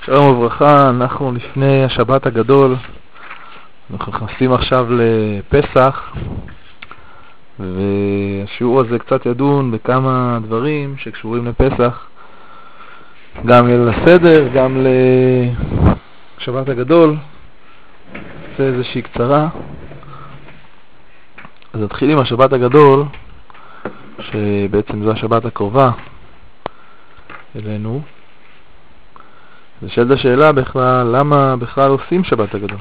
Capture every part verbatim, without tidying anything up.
שלום וברכה, אנחנו לפני השבת הגדול, אנחנו נכנסים עכשיו לפסח, והשיעור הזה קצת ידון בכמה דברים שקשורים לפסח, גם לסדר, גם לשבת הגדול. נעשה איזושהי קצרה. אז נתחיל עם השבת הגדול, שבעצם זו השבת הקרובה אלינו. נשאלת השאלה בכלל, למה בכלל עושים שבת הגדול?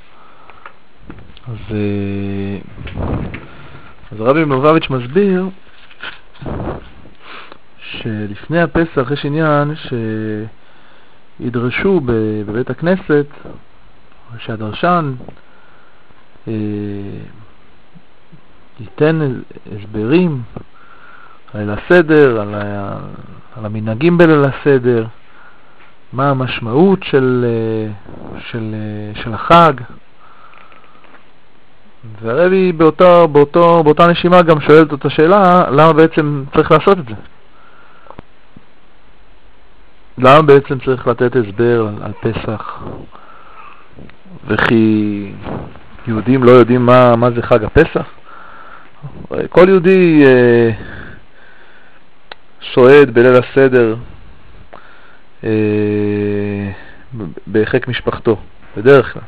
אז, אז הרבי מלובביץ' מסביר שלפני הפסח יש עניין שידרשו בבית הכנסת, שהדרשן אה, ייתן הסברים על הסדר, על, ה, על המנהגים בליל הסדר, מה המשמעות של, של, של החג. והרבי באותו, באותו, באותה נשימה גם שואלת אותה שאלה, למה בעצם צריך לעשות את זה? למה בעצם צריך לתת הסבר על, על פסח? וכי יהודים לא יודעים מה, מה זה חג הפסח? כל יהודי אה, שועד בליל הסדר אה, בחיק משפחתו, בדרך כלל.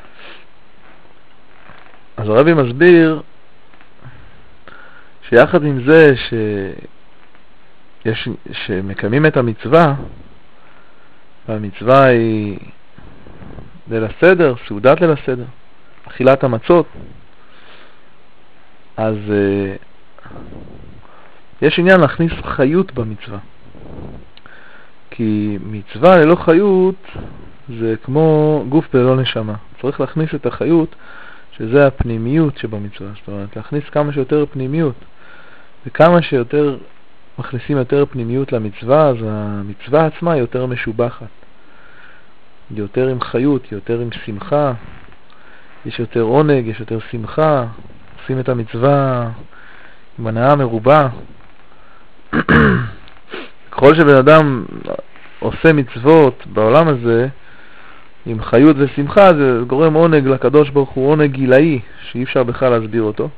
אז הרבי מסביר שיחד עם זה שיש, שמקיימים את המצווה, והמצווה היא ליל הסדר, סעודת ליל הסדר, אכילת המצות, אז uh, יש עניין להכניס חיות במצווה. כי מצווה ללא חיות זה כמו גוף בלא נשמה. צריך להכניס את החיות, שזה הפנימיות שבמצווה. זאת אומרת, להכניס כמה שיותר פנימיות. וכמה שיותר מכניסים יותר פנימיות למצווה, אז המצווה עצמה היא יותר משובחת. יותר עם חיות, יותר עם שמחה. יש יותר עונג, יש יותר שמחה. עושים את המצווה עם הנאה מרובה. ככל שבן אדם עושה מצוות בעולם הזה עם חיות ושמחה, זה גורם עונג לקדוש ברוך הוא, עונג גילאי שאי אפשר בכלל להסביר אותו.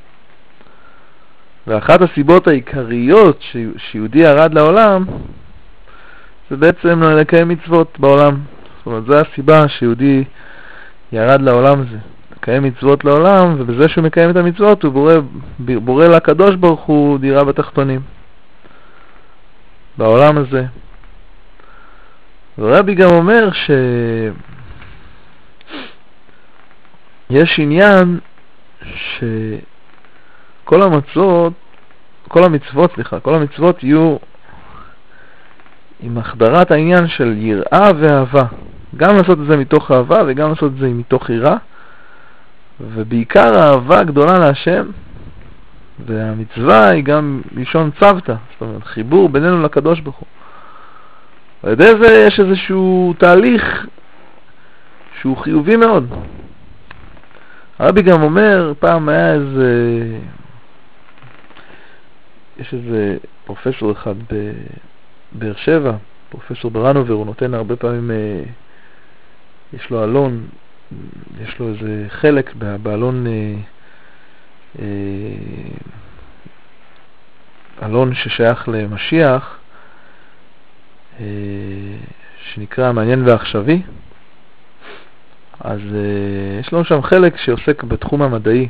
ואחת הסיבות העיקריות ש... שיהודי ירד לעולם זה בעצם לקיים מצוות בעולם. זאת אומרת, זו הסיבה שיהודי ירד לעולם הזה, לקיים מצוות לעולם, ובזה שהוא מקיים את המצוות הוא בורא, בורא לקדוש ברוך הוא דירה בתחתונים בעולם הזה. ורבי גם אומר שיש עניין שכל המצוות, כל המצוות, סליחה, כל המצוות יהיו עם החדרת העניין של יראה ואהבה. גם לעשות את זה מתוך אהבה וגם לעשות את זה מתוך יראה. ובעיקר האהבה גדולה להשם, והמצווה היא גם לישון צוותא, זאת אומרת חיבור בינינו לקדוש ברוך הוא. על ידי זה יש איזשהו תהליך שהוא חיובי מאוד. הרבי גם אומר, פעם היה איזה, יש איזה פרופסור אחד בבאר שבע, פרופסור ברנובר, הוא נותן הרבה פעמים, יש לו אלון, יש לו איזה חלק באלון, אלון ששייך למשיח, שנקרא מעניין ועכשווי. אז יש לנו שם חלק שעוסק בתחום המדעי.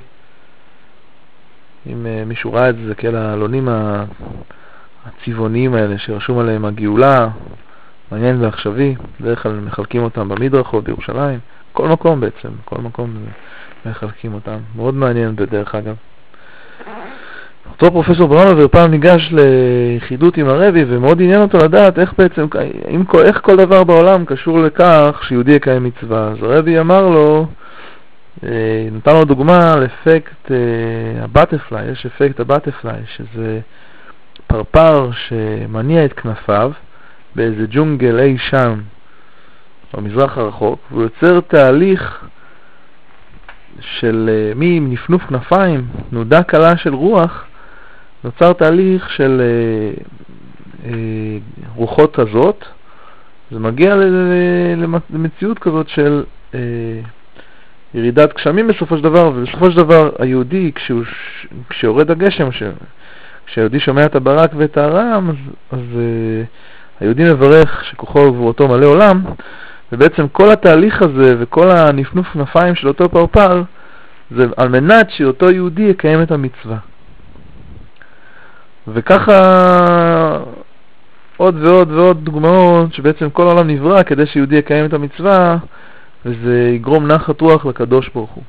אם מישהו ראה את זה, כאלה האלונים הצבעוניים האלה שרשום עליהם הגאולה, מעניין ועכשווי, בדרך כלל מחלקים אותם במדרחוב בירושלים, כל מקום בעצם, כל מקום מחלקים אותם. מאוד מעניין בדרך אגב. אותו פרופסור ברנובר פעם ניגש ליחידות עם הרבי, ומאוד עניין אותו לדעת איך בעצם, איך כל דבר בעולם קשור לכך שיהודי יקיים מצווה. אז הרבי אמר לו, נתן לו דוגמה לאפקט הבטרפליי, יש אפקט הבטרפליי, שזה פרפר שמניע את כנפיו באיזה ג'ונגל אי שם במזרח הרחוק, והוא יוצר תהליך של מי עם נפנוף כנפיים, נודה קלה של רוח, נוצר תהליך של אה, אה, רוחות הזאת, זה מגיע למציאות כזאת של אה, ירידת גשמים בסופו של דבר, ובסופו של דבר היהודי, כשהוא, כשיורד הגשם, כשהיהודי שומע את הברק ואת הרעם, אז, אז אה, היהודי מברך שכוחו וגבורתו מלא עולם, ובעצם כל התהליך הזה וכל הנפנוף נפיים של אותו פרפר, זה על מנת שאותו יהודי יקיים את המצווה. וככה עוד ועוד ועוד דוגמאות שבעצם כל העולם נברא כדי שיהודי יקיים את המצווה, וזה יגרום נחת רוח לקדוש ברוך הוא.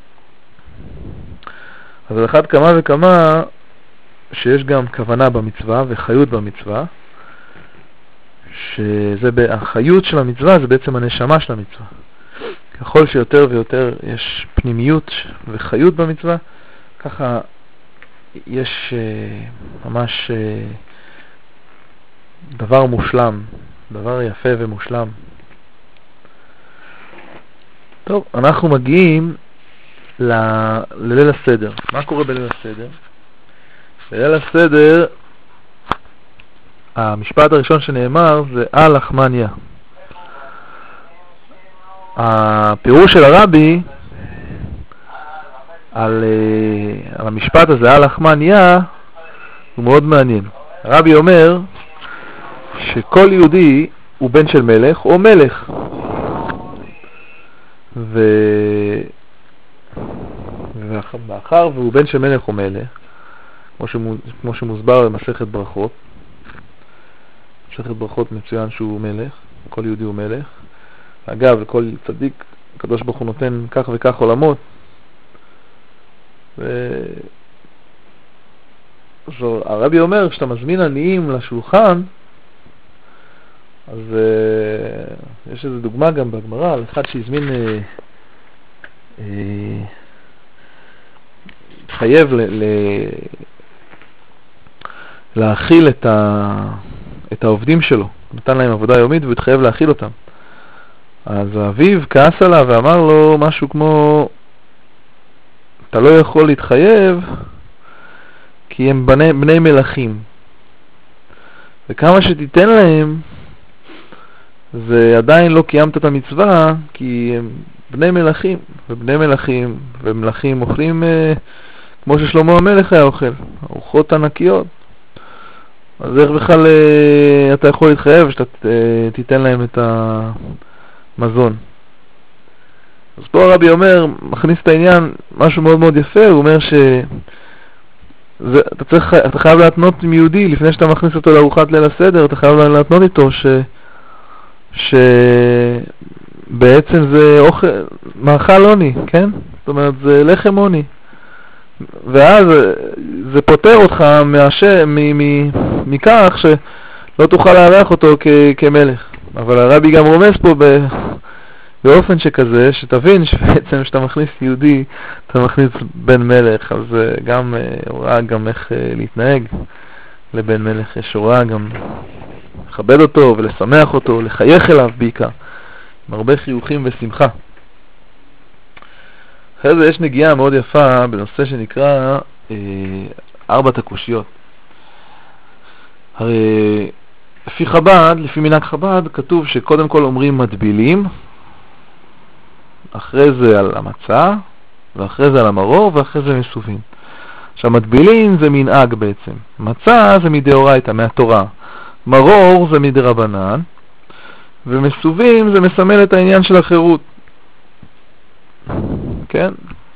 אז על אחד כמה וכמה שיש גם כוונה במצווה וחיות במצווה, שזה החיות של המצווה, זה בעצם הנשמה של המצווה. ככל שיותר ויותר יש פנימיות וחיות במצווה, ככה יש uh, ממש uh, דבר מושלם, דבר יפה ומושלם. טוב, אנחנו מגיעים ל... לליל הסדר. מה קורה בליל הסדר? בליל הסדר, המשפט הראשון שנאמר זה על לחמניה. הפירוש של הרבי על, על המשפט הזה, על לחמניה, הוא מאוד מעניין. הרבי אומר שכל יהודי הוא בן של מלך או מלך. ו... ומאחר והוא בן של מלך או מלך, כמו, שמוז... כמו שמוסבר במסכת ברכות, מסכת ברכות מצוין שהוא מלך, כל יהודי הוא מלך. אגב, לכל צדיק, הקדוש ברוך הוא נותן כך וכך עולמות. ו... זו, הרבי אומר, כשאתה מזמין עניים לשולחן, אז uh, יש איזו דוגמה גם בגמרא, על אחד שהזמין, uh, uh, חייב ל... ל... להאכיל את, ה... את העובדים שלו. נתן להם עבודה יומית והוא התחייב להאכיל אותם. אז האביב כעס עליו ואמר לו משהו כמו, אתה לא יכול להתחייב כי הם בני, בני מלכים, וכמה שתיתן להם זה עדיין לא קיימת את המצווה, כי הם בני מלכים, ובני מלכים ומלכים אוכלים אה, כמו ששלמה המלך היה אוכל, ארוחות ענקיות. אז איך בכלל אה, אתה יכול להתחייב שאתה אה, תיתן להם את המזון? אז פה הרבי אומר, מכניס את העניין, משהו מאוד מאוד יפה, הוא אומר ש... זה, אתה, צריך, אתה חייב להתנות עם יהודי, לפני שאתה מכניס אותו לארוחת ליל הסדר, אתה חייב להתנות איתו ש... שבעצם זה אוכל, מאכל עוני, כן? זאת אומרת, זה לחם עוני. ואז זה פותר אותך מהשם, מ- מ- מכך שלא תוכל לארח אותו כ- כמלך. אבל הרבי גם רומז פה ב... באופן שכזה, שתבין שבעצם שאתה מכניס יהודי, אתה מכניס בן מלך, אז גם הוראה גם איך להתנהג לבן מלך, יש הוראה גם לכבד אותו ולשמח אותו, לחייך אליו בעיקר, עם הרבה חיוכים ושמחה. אחרי זה יש נגיעה מאוד יפה בנושא שנקרא אה, ארבעת הקושיות. הרי לפי חב"ד, לפי מנהג חב"ד, כתוב שקודם כל אומרים מדבילים, אחרי זה על המצה, ואחרי זה על המרור, ואחרי זה מסובים. עכשיו, מדבילים זה מנהג בעצם. מצה זה מדאורייתא, מהתורה. מרור זה מדרבנן, ומסובים זה מסמל את העניין של החירות. כן?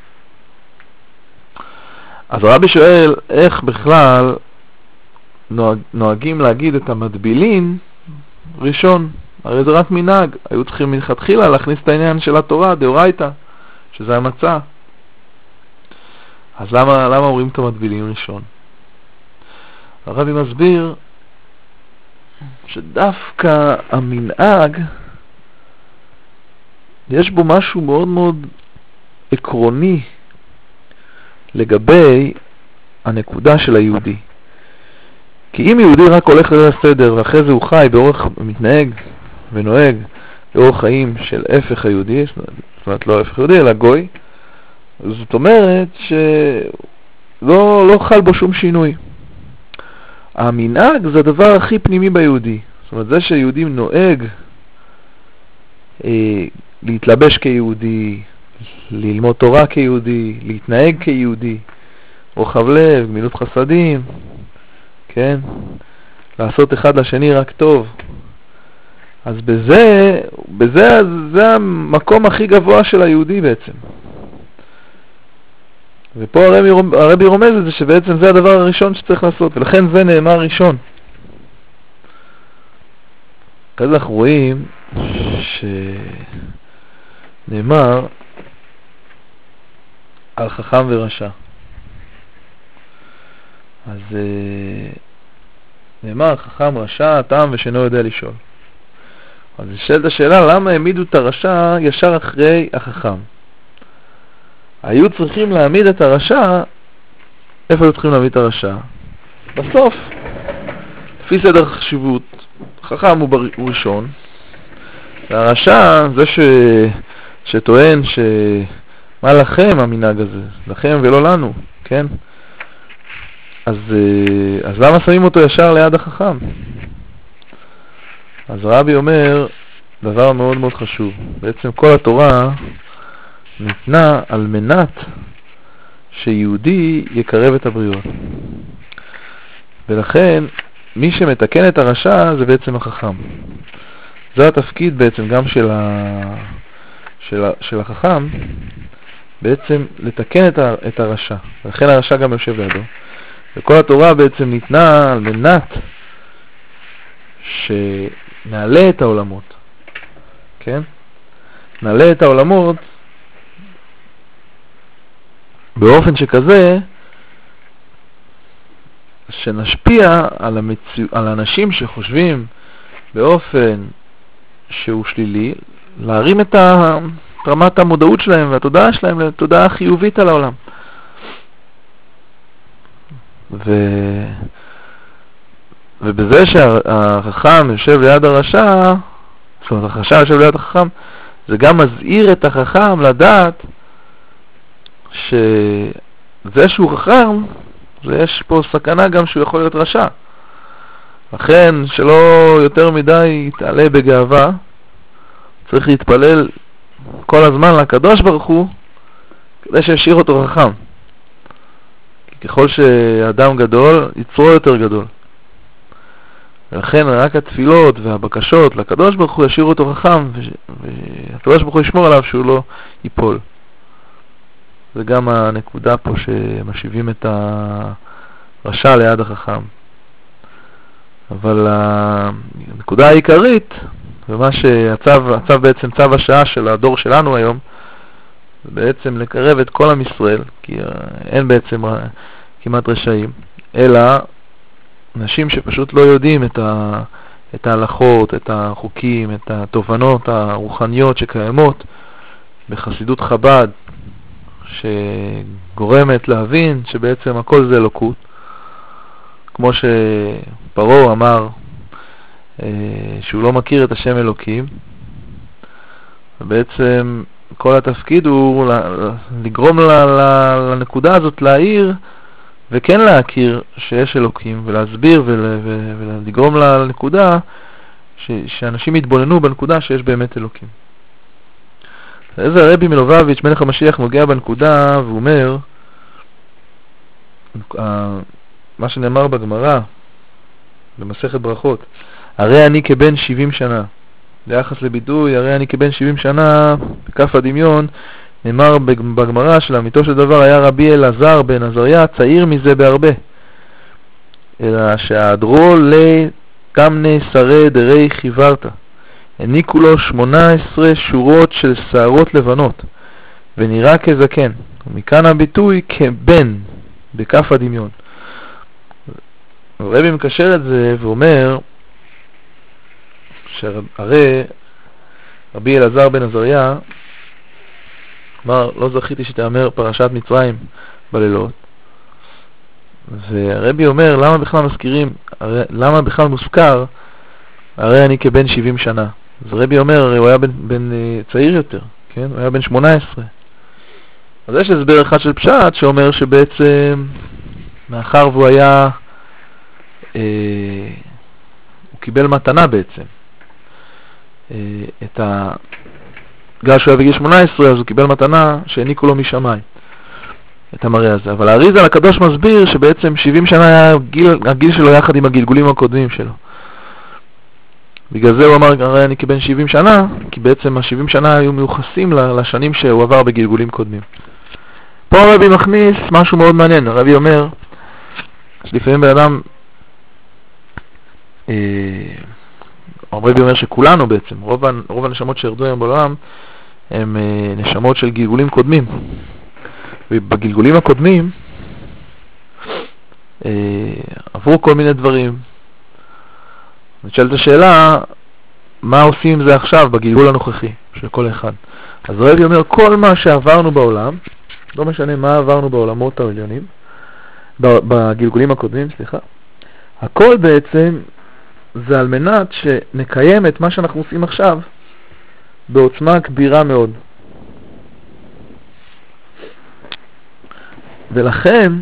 אז הרבי שואל, איך בכלל נוהג, נוהגים להגיד את המדבילין ראשון? הרי זה רק מנהג, היו צריכים מלכתחילה להכניס את העניין של התורה, דאורייתא, שזה המצה. אז למה, למה אומרים את המדבילים ראשון? הרבי מסביר שדווקא המנהג, יש בו משהו מאוד מאוד עקרוני לגבי הנקודה של היהודי. כי אם יהודי רק הולך ליל הסדר ואחרי זה הוא חי באורח, מתנהג ונוהג באורח חיים של הפך היהודי, זאת אומרת לא הפך יהודי אלא גוי, זאת אומרת שלא לא חל בו שום שינוי. המנהג זה הדבר הכי פנימי ביהודי. זאת אומרת, זה שיהודי נוהג אה, להתלבש כיהודי, ללמוד תורה כיהודי, להתנהג כיהודי, רוחב לב, גמילות חסדים, כן? לעשות אחד לשני רק טוב. אז בזה, בזה זה המקום הכי גבוה של היהודי בעצם. ופה הרבי, הרבי רומז את זה שבעצם זה הדבר הראשון שצריך לעשות, ולכן זה נאמר ראשון. אז אנחנו רואים שנאמר על חכם ורשע. אז נאמר חכם רשע, תם ושאינו יודע לשאול. אז נשאלת השאלה, למה העמידו את הרשע ישר אחרי החכם? היו צריכים להעמיד את הרשע, איפה היו צריכים להעמיד את הרשע? בסוף, לפי סדר חשיבות, חכם הוא, בר... הוא ראשון, והרשע זה ש... שטוען ש... מה לכם המנהג הזה? לכם ולא לנו, כן? אז, אז למה שמים אותו ישר ליד החכם? אז רבי אומר דבר מאוד מאוד חשוב. בעצם כל התורה ניתנה על מנת שיהודי יקרב את הבריות. ולכן מי שמתקן את הרשע זה בעצם החכם. זה התפקיד בעצם גם של, ה... של, ה... של החכם, בעצם לתקן את, ה... את הרשע. ולכן הרשע גם יושב לידו. וכל התורה בעצם ניתנה על מנת שנעלה את העולמות. כן? נעלה את העולמות באופן שכזה שנשפיע על, המציא... על אנשים שחושבים באופן שהוא שלילי, להרים את ה... רמת המודעות שלהם והתודעה שלהם לתודעה חיובית על העולם. ו... ובזה שהחכם יושב ליד הרשע, זאת אומרת הרשע יושב ליד החכם, זה גם מזהיר את החכם לדעת שזה שהוא חכם, יש פה סכנה גם שהוא יכול להיות רשע. לכן שלא יותר מדי יתעלה בגאווה, צריך להתפלל כל הזמן לקדוש ברוך הוא כדי שישאיר אותו חכם. ככל שאדם גדול, יצרו יותר גדול. ולכן רק התפילות והבקשות לקדוש ברוך הוא ישאירו אותו חכם, והקדוש ברוך הוא ישמור עליו שהוא לא ייפול. זה גם הנקודה פה שמשיבים את הרשע ליד החכם. אבל הנקודה העיקרית, ומה שהצו, הצו בעצם צו השעה של הדור שלנו היום, זה בעצם לקרב את כל עם ישראל, כי אין בעצם כמעט רשעים, אלא אנשים שפשוט לא יודעים את, ה, את ההלכות, את החוקים, את התובנות הרוחניות שקיימות בחסידות חב"ד, שגורמת להבין שבעצם הכל זה אלוקות. כמו שפרעה אמר אה, שהוא לא מכיר את השם אלוקים, ובעצם כל התפקיד הוא לגרום לנקודה הזאת להעיר וכן להכיר שיש אלוקים, ולהסביר ולגרום לנקודה ש, שאנשים יתבוננו בנקודה שיש באמת אלוקים. איזה הרבי מלובביץ' מלך המשיח נוגע בנקודה והוא אומר מה שנאמר בגמרא במסכת ברכות, הרי אני כבן שבעים שנה, ביחס לביטוי הרי אני כבן שבעים שנה בכף הדמיון, נאמר בגמרא שלאמיתו של דבר היה רבי אלעזר בן עזריה צעיר מזה בהרבה, אלא שהאדרו לתמנה שרי דרי חיוורתא, העניקו לו שמונה עשרה שורות של שערות לבנות ונראה כזקן, ומכאן הביטוי כבן בכף הדמיון. הרבי מקשר את זה ואומר שהרי רבי אלעזר בן עזריה אמר לא זכיתי שתאמר פרשת מצרים בלילות, והרבי אומר למה בכלל מזכירים, הרי, למה בכלל מוזכר הרי אני כבן שבעים שנה. אז הרבי אומר הרי הוא היה בן, בן צעיר יותר, כן? הוא היה בן שמונה עשרה. אז יש הסבר אחד של פשט שאומר שבעצם מאחר והוא היה אה, הוא קיבל מתנה בעצם, את ה... בגלל שהוא היה בגיל שמונה עשרה, אז הוא קיבל מתנה שהעניקו לו משמיים, את המראה הזה. אבל האריז"ל הקדוש מסביר שבעצם שבעים שנה היה הגיל, הגיל שלו יחד עם הגלגולים הקודמים שלו. בגלל זה הוא אמר, הרי אני כבן שבעים שנה, כי בעצם ה-שבעים שנה היו מיוחסים לשנים שהוא עבר בגלגולים קודמים. פה הרבי מכניס משהו מאוד מעניין. הרבי אומר, שלפעמים בן אדם, אה, הרבי אומר שכולנו בעצם, רוב, רוב הנשמות שירדו היום בעולם, הם אה, נשמות של גלגולים קודמים. ובגלגולים הקודמים, אה, עברו כל מיני דברים. נשאלת השאלה, מה עושים עם זה עכשיו בגלגול הנוכחי של כל אחד? אז הרבי אומר, כל מה שעברנו בעולם, לא משנה מה עברנו בעולמות העליונים, בגלגולים הקודמים, סליחה, הכל בעצם זה על מנת שנקיים את מה שאנחנו עושים עכשיו בעוצמה כבירה מאוד. ולכן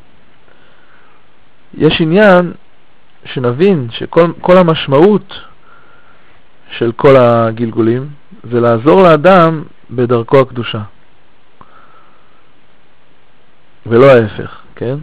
יש עניין שנבין שכל כל המשמעות של כל הגלגולים זה לעזור לאדם בדרכו הקדושה. ולא ההפך, כן?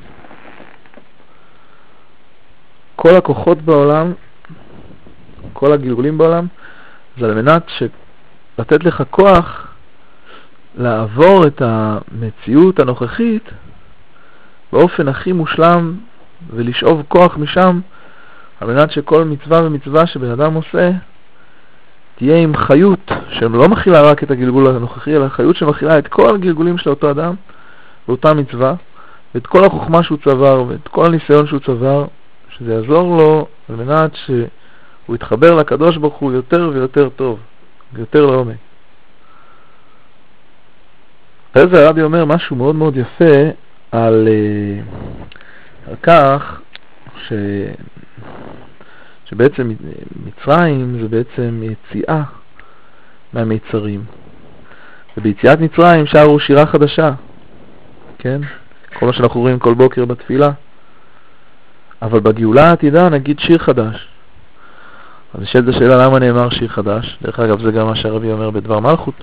כל הכוחות בעולם, כל הגלגולים בעולם, זה על מנת לתת לך כוח לעבור את המציאות הנוכחית באופן הכי מושלם ולשאוב כוח משם, על מנת שכל מצווה ומצווה שבן אדם עושה תהיה עם חיות שלא מכילה רק את הגלגול הנוכחי, אלא חיות שמכילה את כל הגלגולים של אותו אדם באותה מצווה, ואת כל החוכמה שהוא צבר ואת כל הניסיון שהוא צבר, שזה יעזור לו על מנת שהוא יתחבר לקדוש ברוך הוא יותר ויותר טוב, יותר לעומק. אחרי זה הרבי אומר משהו מאוד מאוד יפה על, על כך ש, שבעצם מצרים זה בעצם יציאה מהמיצרים, וביציאת מצרים שרו שירה חדשה, כן? כל מה שאנחנו רואים כל בוקר בתפילה. אבל בגאולה העתידה נגיד שיר חדש. אז נשאלת השאלה למה נאמר שיר חדש. דרך אגב זה גם מה שהרבי אומר בדבר מלכות,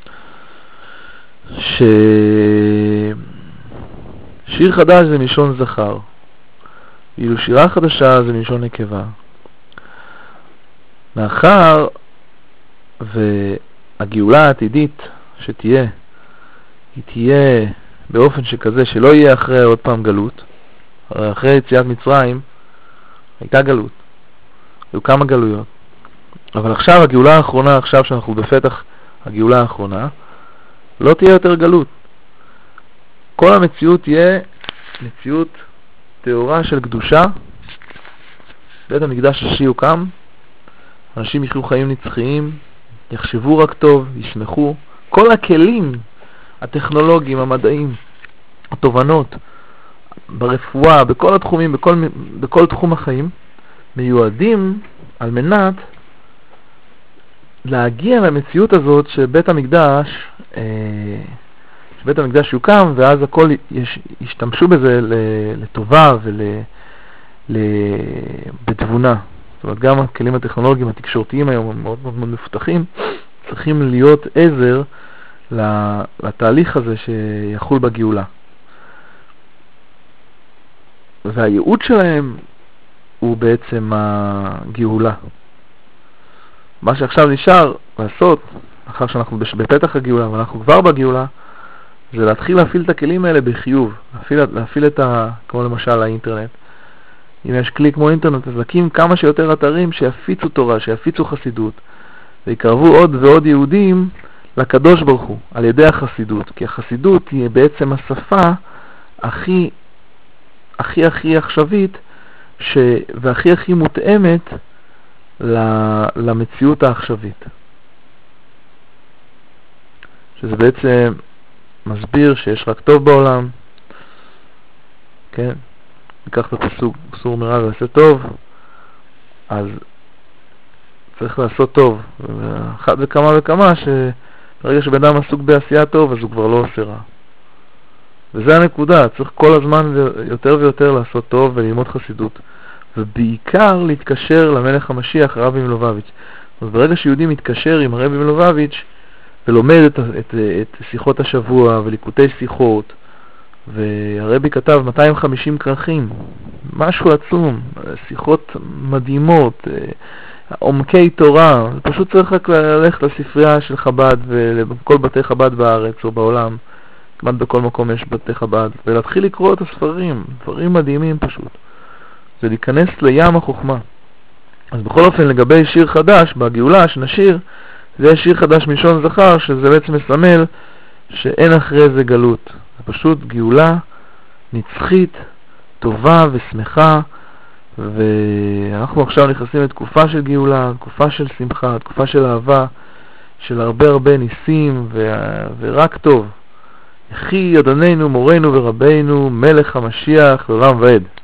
ששיר חדש זה מלשון זכר, ואילו שירה חדשה זה מלשון נקבה. מאחר והגאולה העתידית שתהיה, היא תהיה באופן שכזה שלא יהיה אחרי עוד פעם גלות. אחרי יציאת מצרים הייתה גלות, היו כמה גלויות, אבל עכשיו הגאולה האחרונה, עכשיו שאנחנו בפתח הגאולה האחרונה, לא תהיה יותר גלות. כל המציאות תהיה מציאות תאורה של קדושה. בית המקדש השישי יוקם, אנשים יחיו חיים נצחיים, יחשבו רק טוב, ישמחו. כל הכלים הטכנולוגיים, המדעיים, התובנות ברפואה, בכל התחומים, בכל, בכל תחום החיים, מיועדים על מנת להגיע למציאות הזאת שבית המקדש, אה, שבית המקדש יוקם, ואז הכל יש, ישתמשו בזה לטובה ובתבונה. זאת אומרת, גם הכלים הטכנולוגיים, התקשורתיים היום מאוד מאוד מאוד מפותחים, צריכים להיות עזר לתהליך הזה שיחול בגאולה. והייעוד שלהם הוא בעצם הגאולה. מה שעכשיו נשאר לעשות, אחר שאנחנו בפתח הגאולה, ואנחנו כבר בגאולה, זה להתחיל להפעיל את הכלים האלה בחיוב. להפעיל, להפעיל את ה... כמו למשל האינטרנט. אם יש כלי כמו אינטרנט, אז להקים כמה שיותר אתרים שיפיצו תורה, שיפיצו חסידות, ויקרבו עוד ועוד יהודים לקדוש ברוך הוא, על ידי החסידות. כי החסידות היא בעצם השפה הכי הכי הכי עכשווית ש... והכי הכי מותאמת למציאות העכשווית. שזה בעצם מסביר שיש רק טוב בעולם, כן? ניקח את הפסוק סור מרע ועשה טוב, אז צריך לעשות טוב. ואחת וכמה וכמה שברגע שבן אדם עסוק בעשייה טוב, אז הוא כבר לא עושה רע. וזה הנקודה, צריך כל הזמן יותר ויותר לעשות טוב וללמוד חסידות, ובעיקר להתקשר למלך המשיח רבי מלובביץ'. אז ברגע שיהודי מתקשר עם הרבי מלובביץ' ולומד את, את, את שיחות השבוע וליקוטי שיחות, והרבי כתב מאתיים וחמישים כרכים, משהו עצום, שיחות מדהימות, עומקי תורה, פשוט צריך רק ללכת לספרייה של חב"ד ולכל בתי חב"ד בארץ או בעולם, כמעט בכל מקום יש בתי חב"ד, ולהתחיל לקרוא את הספרים, דברים מדהימים פשוט, ולהיכנס לים החוכמה. אז בכל אופן לגבי שיר חדש, בגאולה שנשיר, זה שיר חדש מלשון זכר, שזה בעצם מסמל שאין אחרי זה גלות. זה פשוט גאולה נצחית, טובה ושמחה, ואנחנו עכשיו נכנסים לתקופה של גאולה, תקופה של שמחה, תקופה של אהבה, של הרבה הרבה ניסים ו... ורק טוב. יחי אדוננו מורנו ורבנו מלך המשיח לעולם ועד.